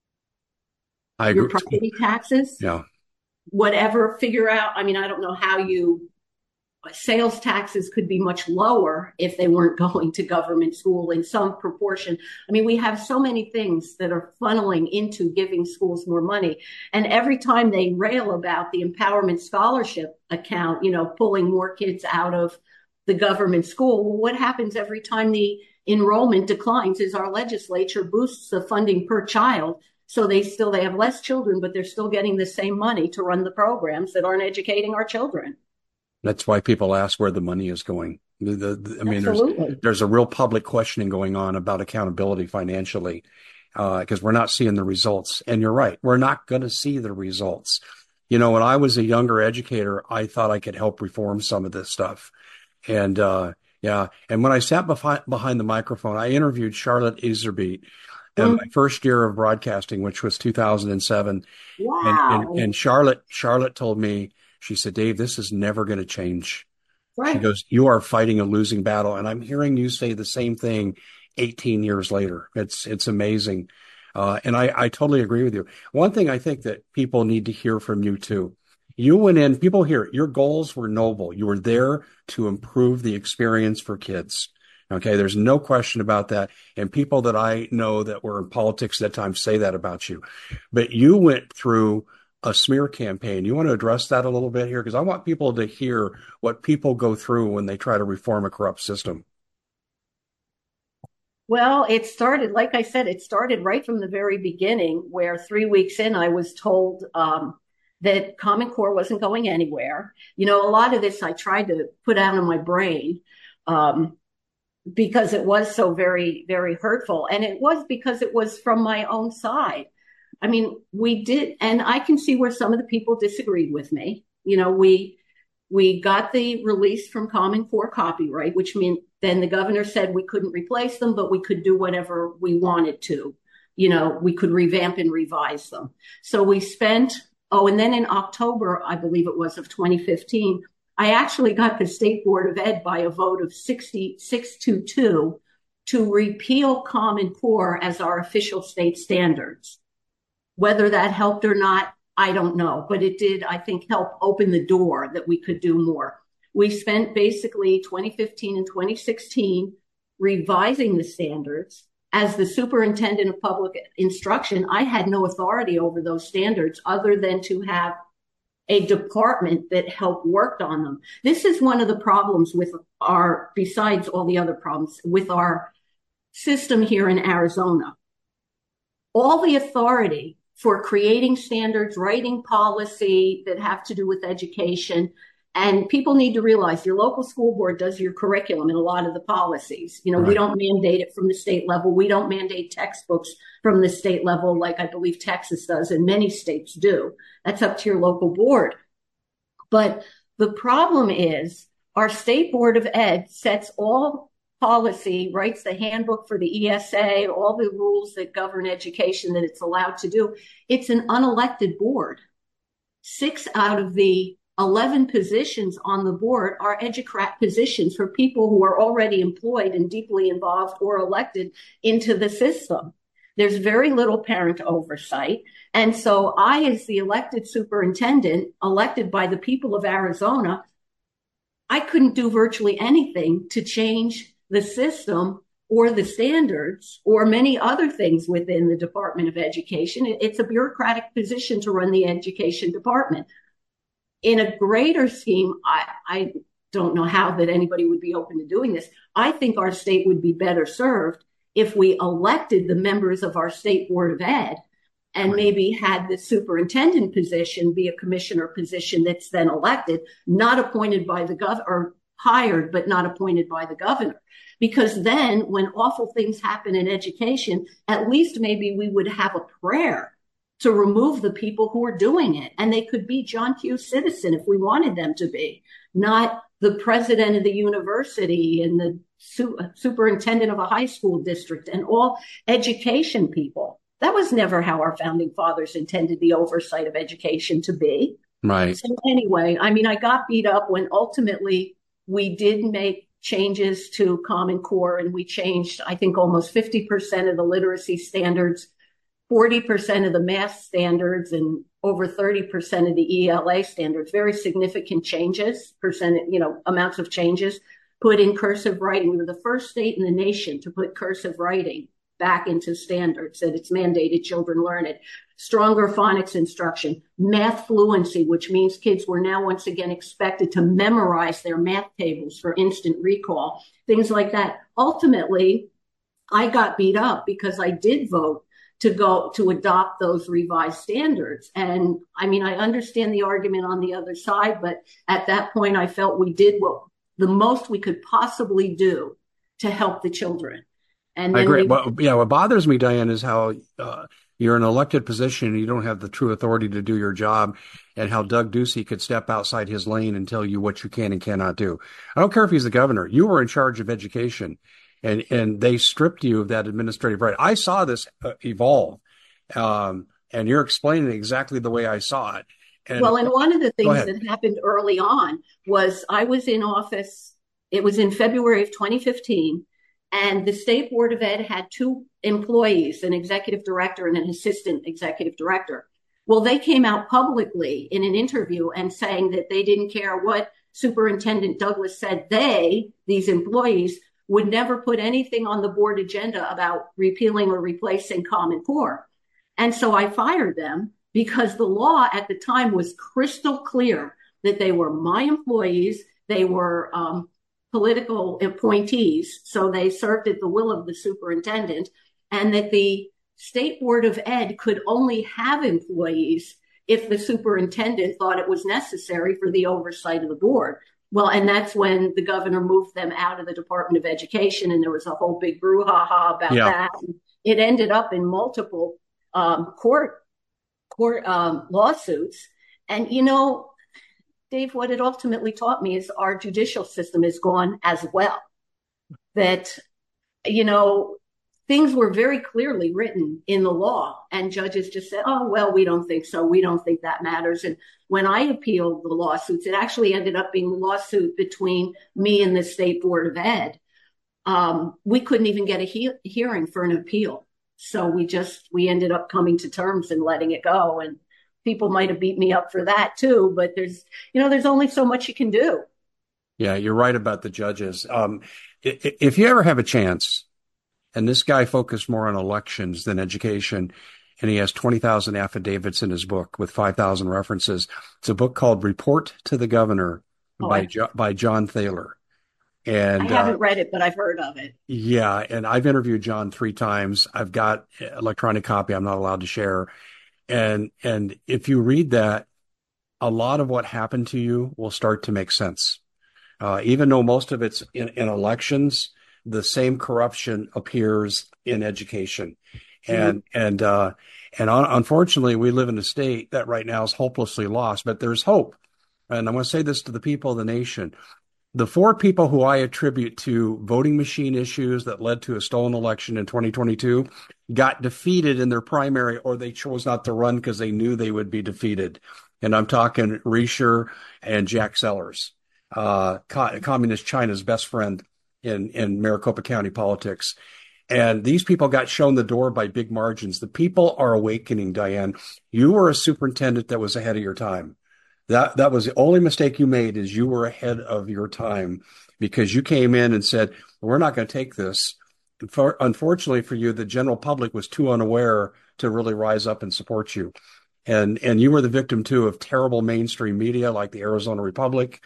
I Your agree. property taxes, Yeah. whatever, figure out. I mean, I don't know how you, sales taxes could be much lower if they weren't going to government school in some proportion. I mean, we have so many things that are funneling into giving schools more money. And every time they rail about the empowerment scholarship account, you know, pulling more kids out of the government school, well, what happens every time the enrollment declines is our legislature boosts the funding per child. So they still, they have less children, but they're still getting the same money to run the programs that aren't educating our children. That's why people ask where the money is going. The, the, the, I mean, Absolutely. there's there's a real public questioning going on about accountability financially because uh, we're not seeing the results. And you're right, we're not going to see the results. You know, when I was a younger educator, I thought I could help reform some of this stuff. And uh, yeah, and when I sat behind, behind the microphone, I interviewed Charlotte Iserbyt in mm. my first year of broadcasting, which was two thousand seven. Wow. And, and, and Charlotte Charlotte told me, she said, Dave, this is never going to change. Right. She goes, you are fighting a losing battle. And I'm hearing you say the same thing eighteen years later. It's it's amazing. Uh, and I, I totally agree with you. One thing I think that people need to hear from you, too. You went in, people hear it, your goals were noble. You were there to improve the experience for kids. Okay, there's no question about that. And people that I know that were in politics at that time say that about you. But you went through a smear campaign. You want to address that a little bit here? Because I want people to hear what people go through when they try to reform a corrupt system. Well, it started, like I said, it started right from the very beginning, where three weeks in, I was told um, that Common Core wasn't going anywhere. You know, a lot of this I tried to put out of my brain um, because it was so very, very hurtful. And it was because it was from my own side. I mean, we did, and I can see where some of the people disagreed with me. You know, we we got the release from Common Core copyright, which meant then the governor said we couldn't replace them, but we could do whatever we wanted to. You know, we could revamp and revise them. So we spent, oh, and then in October, I believe it was, of twenty fifteen, I actually got the State Board of Ed by a vote of sixty-six to two to repeal Common Core as our official state standards. Whether that helped or not, I don't know, but it did, I think, help open the door that we could do more. We spent basically twenty fifteen and twenty sixteen revising the standards. As the superintendent of public instruction, I had no authority over those standards other than to have a department that helped worked on them. This is one of the problems with our, besides all the other problems, with our system here in Arizona. All the authority for creating standards, writing policy that have to do with education. And people need to realize your local school board does your curriculum and a lot of the policies. You know, right. We don't mandate it from the state level. We don't mandate textbooks from the state level like I believe Texas does, and many states do. That's up to your local board. But the problem is our State Board of Ed sets all policy, writes the handbook for the E S A, all the rules that govern education that it's allowed to do. It's an unelected board. Six out of the eleven positions on the board are educrat positions for people who are already employed and deeply involved or elected into the system. There's very little parent oversight. And so I, as the elected superintendent, elected by the people of Arizona, I couldn't do virtually anything to change the system or the standards or many other things within the Department of Education. It's a bureaucratic position to run the education department. In a greater scheme, I, I don't know how that anybody would be open to doing this. I think our state would be better served if we elected the members of our State Board of Ed and right. maybe had the superintendent position be a commissioner position that's then elected, not appointed by the governor, or hired, but not appointed by the governor. Because then when awful things happen in education, at least maybe we would have a prayer to remove the people who are doing it. And they could be John Q. Citizen if we wanted them to be, not the president of the university and the su- superintendent of a high school district and all education people. That was never how our founding fathers intended the oversight of education to be. Right. So anyway, I mean, I got beat up when ultimately we did make changes to Common Core, and we changed, I think, almost fifty percent of the literacy standards, forty percent of the math standards, and over thirty percent of the E L A standards. Very significant changes, percent, you know, amounts of changes. Put in cursive writing. We were the first state in the nation to put cursive writing back into standards, that it's mandated children learn it. Stronger phonics instruction, math fluency, which means kids were now once again expected to memorize their math tables for instant recall, things like that. Ultimately, I got beat up because I did vote to go to adopt those revised standards. And I mean, I understand the argument on the other side, but at that point, I felt we did what the most we could possibly do to help the children. And I agree. We, well, yeah, what bothers me, Diane, is how uh, you're in an elected position and you don't have the true authority to do your job, and how Doug Ducey could step outside his lane and tell you what you can and cannot do. I don't care if he's the governor. You were in charge of education, and, and they stripped you of that administrative right. I saw this uh, evolve, um, and you're explaining it exactly the way I saw it. And, well, and one of the things that happened early on was I was in office. It was in February of twenty fifteen. And the State Board of Ed had two employees, an executive director and an assistant executive director. Well, they came out publicly in an interview and saying that they didn't care what Superintendent Douglas said. They, these employees, would never put anything on the board agenda about repealing or replacing Common Core. And so I fired them because the law at the time was crystal clear that they were my employees. They were um, political appointees, so they served at the will of the superintendent, and that the State Board of Ed could only have employees if the superintendent thought it was necessary for the oversight of the board. Well, and that's when the governor moved them out of the Department of Education, and there was a whole big brouhaha about yeah. that. And it ended up in multiple um, court court um, lawsuits. And, you know, Dave, what it ultimately taught me is our judicial system is gone as well. That, you know, things were very clearly written in the law, and judges just said, oh, well, we don't think so. We don't think that matters. And when I appealed the lawsuits, it actually ended up being a lawsuit between me and the State Board of Ed. Um, we couldn't even get a he- hearing for an appeal. So we just, we ended up coming to terms and letting it go. And people might have beat me up for that too, but there's, you know, there's only so much you can do. Yeah, you're right about the judges. Um, if you ever have a chance, and this guy focused more on elections than education, and he has twenty thousand affidavits in his book with five thousand references. It's a book called Report to the Governor oh, by, I, jo- by John Thaler. And I haven't uh, read it, but I've heard of it. Yeah, and I've interviewed John three times. I've got electronic copy I'm not allowed to share. And and if you read that, a lot of what happened to you will start to make sense. Uh, even though most of it's in, in elections, the same corruption appears in education. And, mm-hmm. and, uh, and un- unfortunately, we live in a state that right now is hopelessly lost, but there's hope. And I'm going to say this to the people of the nation. The four people who I attribute to voting machine issues that led to a stolen election in twenty twenty-two got defeated in their primary, or they chose not to run because they knew they would be defeated. And I'm talking Risher and Jack Sellers, uh, co- Communist China's best friend in, in Maricopa County politics. And these people got shown the door by big margins. The people are awakening, Diane. You were a superintendent that was ahead of your time. That that was the only mistake you made, is you were ahead of your time, because you came in and said, we're not going to take this. For, unfortunately for you, the general public was too unaware to really rise up and support you. And and you were the victim, too, of terrible mainstream media like the Arizona Republic.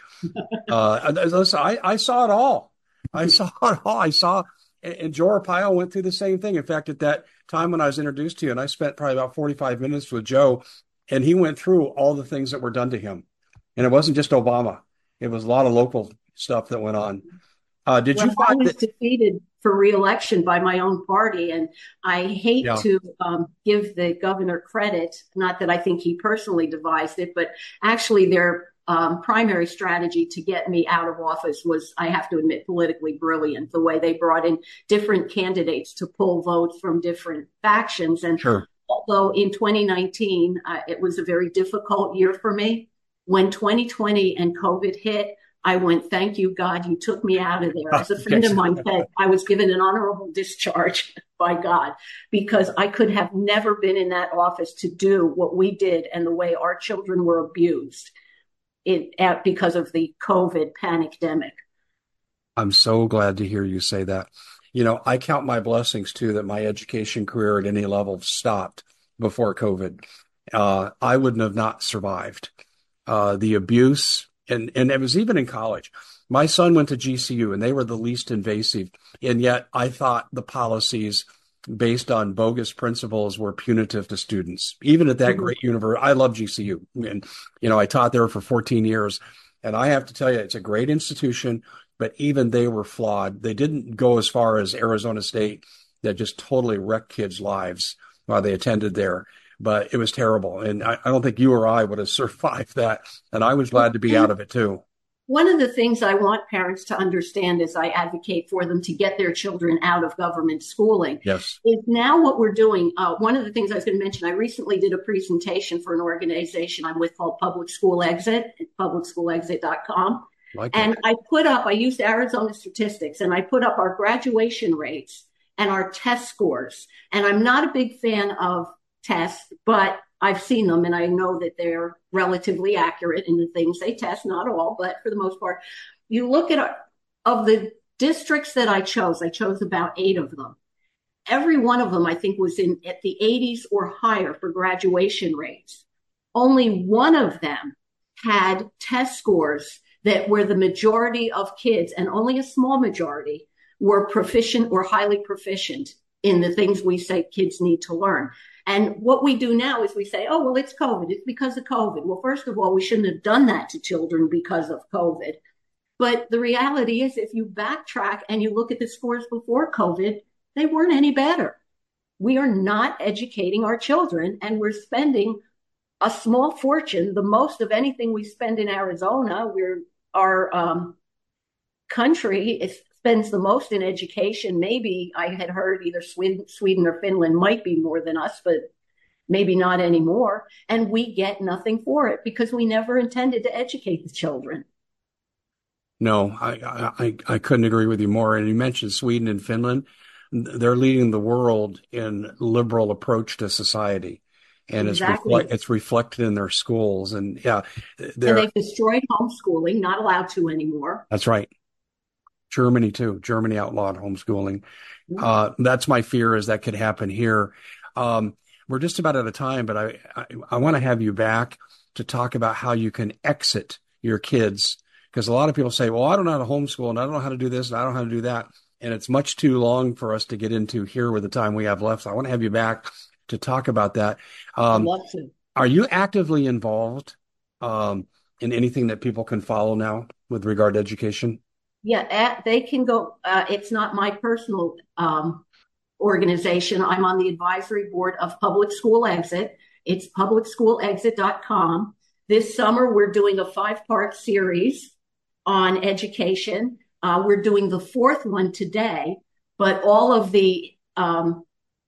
uh, listen, I, I saw it all. I saw it all. I saw, and Joe Arpaio went through the same thing. In fact, at that time when I was introduced to you, and I spent probably about forty-five minutes with Joe, and he went through all the things that were done to him. And it wasn't just Obama. It was a lot of local stuff that went on. Uh, did well, you find I was that- defeated for re-election by my own party? And I hate yeah. to um, give the governor credit, not that I think he personally devised it, but actually their um, primary strategy to get me out of office was, I have to admit, politically brilliant. The way they brought in different candidates to pull votes from different factions. And sure. although in twenty nineteen, uh, it was a very difficult year for me, when twenty twenty and COVID hit, I went, thank you, God, you took me out of there. As a friend of mine said, I was given an honorable discharge by God, because I could have never been in that office to do what we did and the way our children were abused in, at, because of the COVID pandemic. I'm so glad to hear you say that. You know, I count my blessings, too, that my education career at any level stopped before COVID. Uh, I wouldn't have not survived. Uh, the abuse, and, and it was even in college. My son went to G C U, and they were the least invasive. And yet I thought the policies based on bogus principles were punitive to students, even at that mm-hmm. great university. I love G C U. And, you know, I taught there for fourteen years. And I have to tell you, it's a great institution. But even they were flawed. They didn't go as far as Arizona State, that just totally wrecked kids' lives while they attended there. But it was terrible. And I, I don't think you or I would have survived that. And I was glad to be out of it, too. One of the things I want parents to understand as I advocate for them to get their children out of government schooling yes. is now what we're doing. Uh, one of the things I was going to mention, I recently did a presentation for an organization I'm with called Public School Exit at public school exit dot com. Like and I put up, I used Arizona statistics, and I put up our graduation rates and our test scores. And I'm not a big fan of tests, but I've seen them and I know that they're relatively accurate in the things they test, not all, but for the most part. You look at, our, of the districts that I chose, I chose about eight of them. Every one of them, I think, was in at the eighties or higher for graduation rates. Only one of them had test scores that where the majority of kids, and only a small majority, were proficient or highly proficient in the things we say kids need to learn. And what we do now is we say, oh, well, it's COVID. It's because of COVID. Well, first of all, we shouldn't have done that to children because of COVID. But the reality is, if you backtrack and you look at the scores before COVID, they weren't any better. We are not educating our children, and we're spending a small fortune, the most of anything we spend in Arizona. We're our um, country is, spends the most in education. Maybe I had heard either Sweden, Sweden or Finland might be more than us, but maybe not anymore. And we get nothing for it because we never intended to educate the children. No, I, I, I couldn't agree with you more. And you mentioned Sweden and Finland. They're leading the world in liberal approach to society. And exactly. it's, refle- it's reflected in their schools. And yeah, and they've destroyed homeschooling, not allowed to anymore. That's right. Germany too. Germany outlawed homeschooling. Mm-hmm. Uh, that's my fear, is that could happen here. Um, we're just about out of time, but I, I, I want to have you back to talk about how you can exit your kids. Because a lot of people say, well, I don't know how to homeschool and I don't know how to do this and I don't know how to do that. And it's much too long for us to get into here with the time we have left. So I want to have you back to talk about that. Um, I'd love to. Are you actively involved um, in anything that people can follow now with regard to education? Yeah, at, they can go. Uh, it's not my personal um, organization. I'm on the advisory board of Public School Exit. It's public school exit dot com. This summer, we're doing a five-part series on education. Uh, we're doing the fourth one today, but all of the um,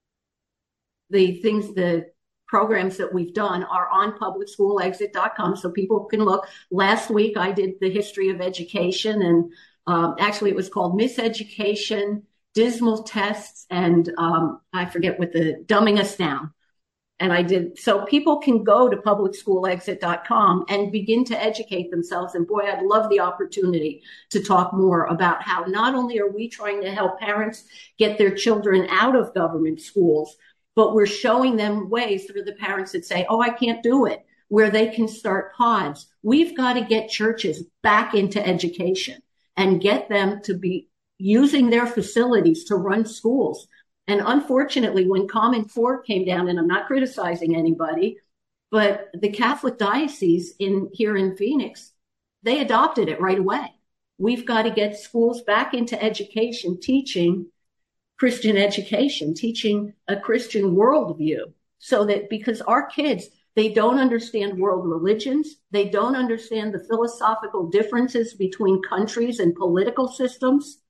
the things, the programs that we've done are on public school exit dot com, so people can look. Last week, I did the history of education, and um, actually it was called Miseducation, Dismal Tests, and um, I forget what the Dumbing Us Down. And I did, so people can go to public school exit dot com and begin to educate themselves. And boy, I'd love the opportunity to talk more about how not only are we trying to help parents get their children out of government schools, but we're showing them ways through the parents that say, oh, I can't do it, where they can start pods. We've got to get churches back into education and get them to be using their facilities to run schools. And unfortunately, when Common Core came down, and I'm not criticizing anybody, but the Catholic diocese in here in Phoenix, they adopted it right away. We've got to get schools back into education, teaching Christian education, teaching a Christian worldview, so that because our kids, they don't understand world religions, they don't understand the philosophical differences between countries and political systems.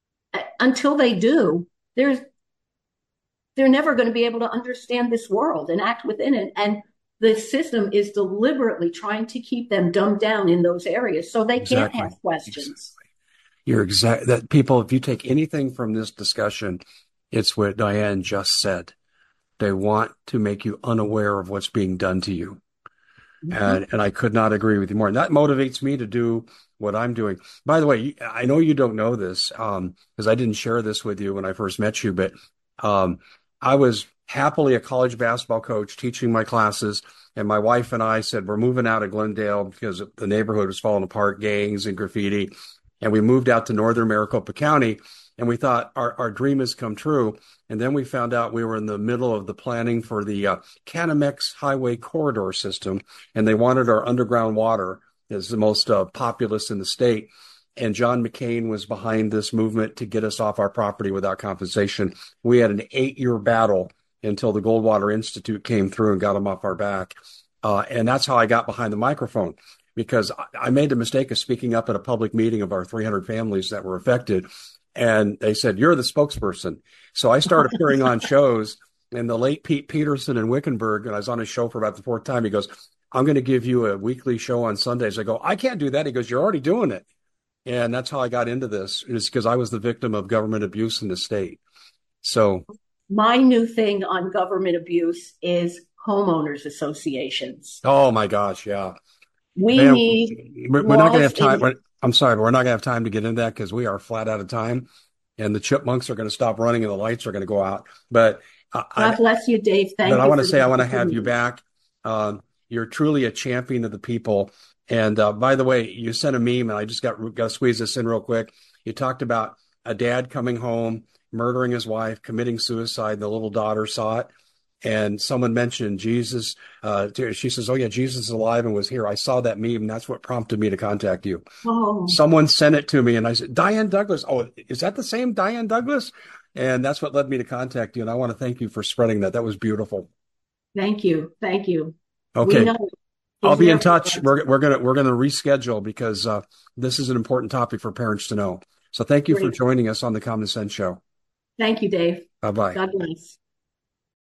Until they do, there's they're never going to be able to understand this world and act within it. And the system is deliberately trying to keep them dumbed down in those areas so they exactly. can't have questions. Exactly. You're exact that people, if you take anything from this discussion, it's what Diane just said. They want to make you unaware of what's being done to you. Mm-hmm. And, and I could not agree with you more. And that motivates me to do what I'm doing. By the way, I know you don't know this um, because I didn't share this with you when I first met you, but um, I was happily a college basketball coach teaching my classes, and my wife and I said, we're moving out of Glendale because the neighborhood was falling apart, gangs and graffiti. And we moved out to northern Maricopa County, and we thought our, our dream has come true. And then we found out we were in the middle of the planning for the uh, Canamex Highway Corridor System, and they wanted our underground water as the most uh, populous in the state. And John McCain was behind this movement to get us off our property without compensation. We had an eight-year battle until the Goldwater Institute came through and got them off our back. Uh, and that's how I got behind the microphone, because I made the mistake of speaking up at a public meeting of our three hundred families that were affected. And they said, you're the spokesperson. So I started appearing on shows, and the late Pete Peterson in Wickenburg, and I was on his show for about the fourth time. He goes, I'm going to give you a weekly show on Sundays. I go, I can't do that. He goes, you're already doing it. And that's how I got into this, is because I was the victim of government abuse in the state. So my new thing on government abuse is homeowners associations. Oh my gosh. Yeah. We Man, need, we're, we're not going to have time. In- I'm sorry, but we're not going to have time to get into that because we are flat out of time, and the chipmunks are going to stop running and the lights are going to go out. But uh, God I, bless you, Dave. Thank but you. But I want to say, I want to have you back. Um, you're truly a champion of the people. And uh, by the way, you sent a meme, and I just got got to squeeze this in real quick. You talked about a dad coming home, murdering his wife, committing suicide. And the little daughter saw it, and someone mentioned Jesus. Uh, she says, "Oh yeah, Jesus is alive and was here." I saw that meme, and that's what prompted me to contact you. Oh, Someone sent it to me, and I said, "Diane Douglas. Oh, is that the same Diane Douglas?" And that's what led me to contact you. And I want to thank you for spreading that. That was beautiful. thank you. Thank you. We Okay. know I'll he's be there in for touch. us. We're we're gonna we're gonna reschedule because uh, this is an important topic for parents to know. So thank you for Great. joining us on the Common Sense Show. Thank you, Dave. Bye bye. God bless.